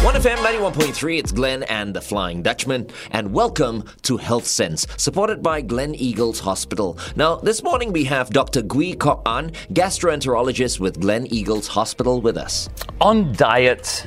1FM 91.3, it's Glenn and the Flying Dutchman, and welcome to Health Sense, supported by Glen Eagles Hospital. Now, this morning we have Dr. Gwee Kok An, gastroenterologist with Glen Eagles Hospital, with us. On diet,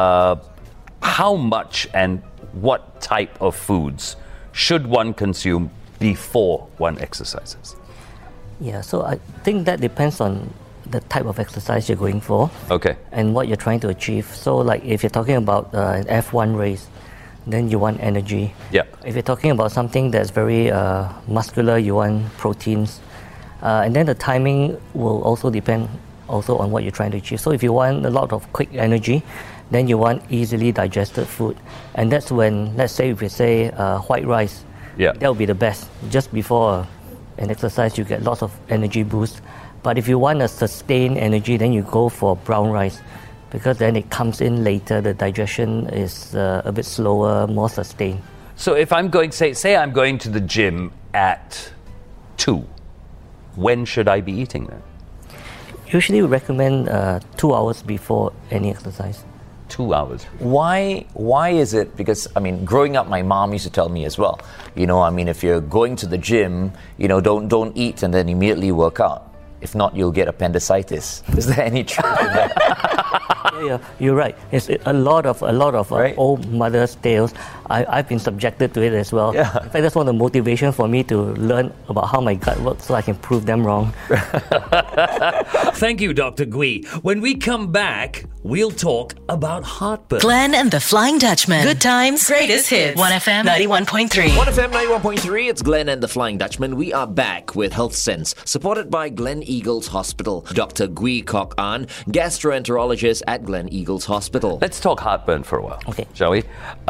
how much and what type of foods should one consume before one exercises? Yeah, so I think that depends on the type of exercise you're going for. Okay. And what you're trying to achieve. So like if you're talking about an F1 race, then you want energy. Yeah. If you're talking about something that's very muscular, you want proteins. And then the timing will also depend also on what you're trying to achieve. So if you want a lot of quick energy, then you want easily digested food. And that's when, let's say if you say white rice, that will be the best. Just before an exercise, you get lots of energy boost. But if you want a sustained energy, then you go for brown rice, because then it comes in later. The digestion is a bit slower, more sustained. So if I'm going, say I'm going to the gym at 2, when should I be eating then? Usually we recommend 2 hours before any exercise. 2 hours. Why is it? Because, I mean, growing up, my mom used to tell me as well, you know, I mean, if you're going to the gym, you know, don't eat and then immediately work out. If not, you'll get appendicitis. Is there any truth in that? Yeah, you're right. It's a lot of Right. old mother's tales. I've been subjected to it as well. Yeah. In fact, that's one of the motivation for me to learn about how my gut works so I can prove them wrong. Thank you, Dr. Gwee. When we come back, we'll talk about heartburn. Glenn and the Flying Dutchman. Good times, greatest hits. 1FM 91.3. 1FM 91.3, it's Glenn and the Flying Dutchman. We are back with Health Sense, supported by Glen Eagles Hospital. Dr. Gwee Kok An, gastroenterologist at Glen Eagles Hospital. Let's talk heartburn for a while, Okay. shall we?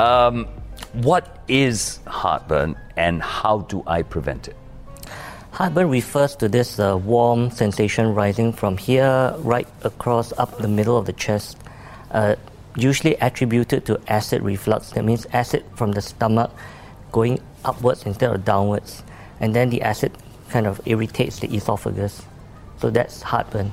What is heartburn and how do I prevent it? Heartburn refers to this warm sensation rising from here right across up the middle of the chest, usually attributed to acid reflux. That means acid from the stomach going upwards instead of downwards. And then the acid kind of irritates the esophagus. So that's heartburn.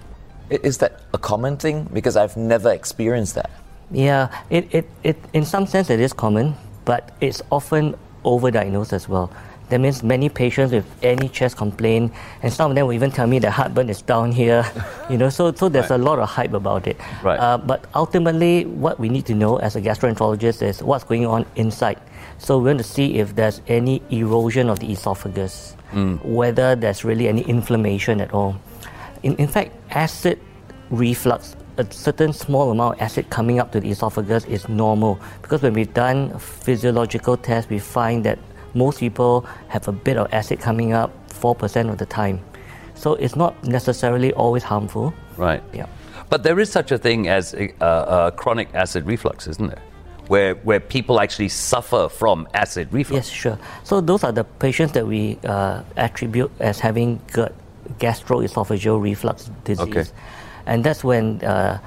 Is that a common thing? Because I've never experienced that. Yeah, it in some sense it is common, but it's often overdiagnosed as well. That means many patients with any chest complaint, and some of them will even tell me that heartburn is down here, you know, so there's a lot of hype about it. Right. But ultimately, what we need to know as a gastroenterologist is what's going on inside. So we're going to see if there's any erosion of the esophagus, whether there's really any inflammation at all. In fact, acid reflux, a certain small amount of acid coming up to the esophagus is normal, because when we've done physiological tests, we find that most people have a bit of acid coming up 4% of the time. So it's not necessarily always harmful. Right. Yeah. But there is such a thing as chronic acid reflux, isn't there? Where people actually suffer from acid reflux. Yes, sure. So those are the patients that we attribute as having gastroesophageal reflux disease. Okay. And that's when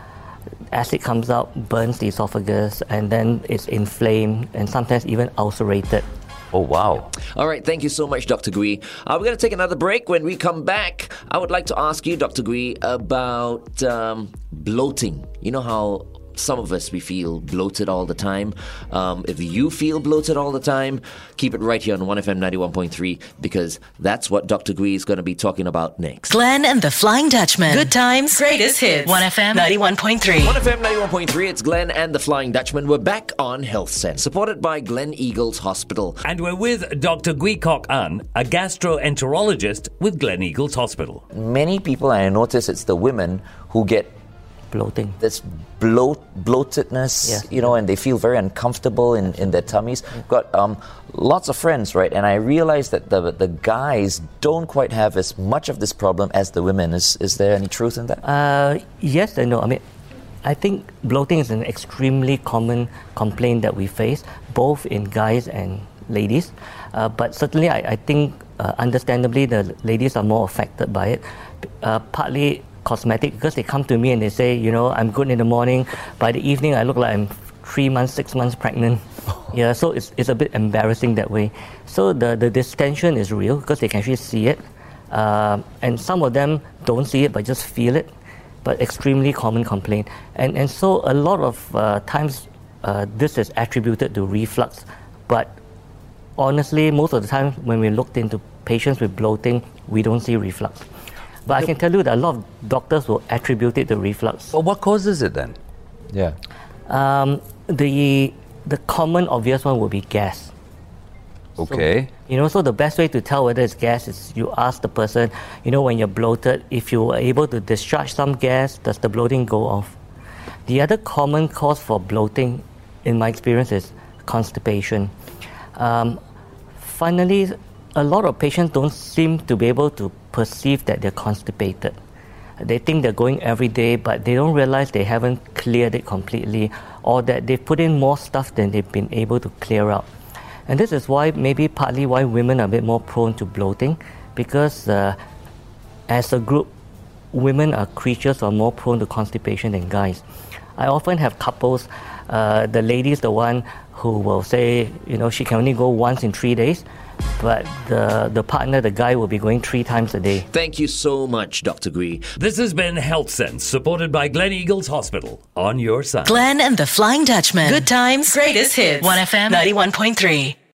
acid comes out, burns the esophagus, and then it's inflamed and sometimes even ulcerated. Oh, wow. All right, thank you so much, Dr. Gwee. We're going to take another break. When we come back, I would like to ask you, Dr. Gwee, about bloating. You know how some of us, we feel bloated all the time. If you feel bloated all the time, keep it right here on 1FM 91.3, because that's what Dr. Gwee is going to be talking about next. Glenn and the Flying Dutchman. Good times, greatest hits. 1FM 91.3. 1FM 91.3, it's Glenn and the Flying Dutchman. We're back on Health Sense, supported by Glen Eagles Hospital. And we're with Dr. Gwee Kok An, a gastroenterologist with Glen Eagles Hospital. Many people, and I notice it's the women who get Bloating. this bloatedness, Yeah. you know, and they feel very uncomfortable in their tummies. Got lots of friends, right? And I realized that the guys don't quite have as much of this problem as the women. Is there any truth in that? Yes and no. I mean, I think bloating is an extremely common complaint that we face, both in guys and ladies. But certainly, I think, understandably, the ladies are more affected by it. Partly cosmetic, because they come to me and they say, you know, I'm good in the morning. By the evening, I look like I'm 3 months, 6 months pregnant. Yeah, so it's a bit embarrassing that way. So the distension is real because they can actually see it. And some of them don't see it but just feel it. but extremely common complaint. And so a lot of times this is attributed to reflux, but honestly, most of the time when we looked into patients with bloating, we don't see reflux. But I can tell you that a lot of doctors will attribute it to reflux. Well, what causes it then? Yeah. The common obvious one would be gas. Okay. So the best way to tell whether it's gas is you ask the person, when you're bloated, if you were able to discharge some gas, does the bloating go off? The other common cause for bloating, in my experience, is constipation. Finally, a lot of patients don't seem to be able to perceive that they're constipated. They think they're going every day, but they don't realize they haven't cleared it completely, or that they've put in more stuff than they've been able to clear out. And this is why, maybe partly why women are a bit more prone to bloating, because as a group, women are creatures who are more prone to constipation than guys. I often have couples, the lady is the one who will say, she can only go once in 3 days, but the partner, the guy, will be going 3 times a day. Thank you so much, Dr. Gwee. This has been Health Sense, supported by Glen Eagles Hospital. On your side. Glenn and the Flying Dutchman. Good times, greatest hits. 1FM 91.3.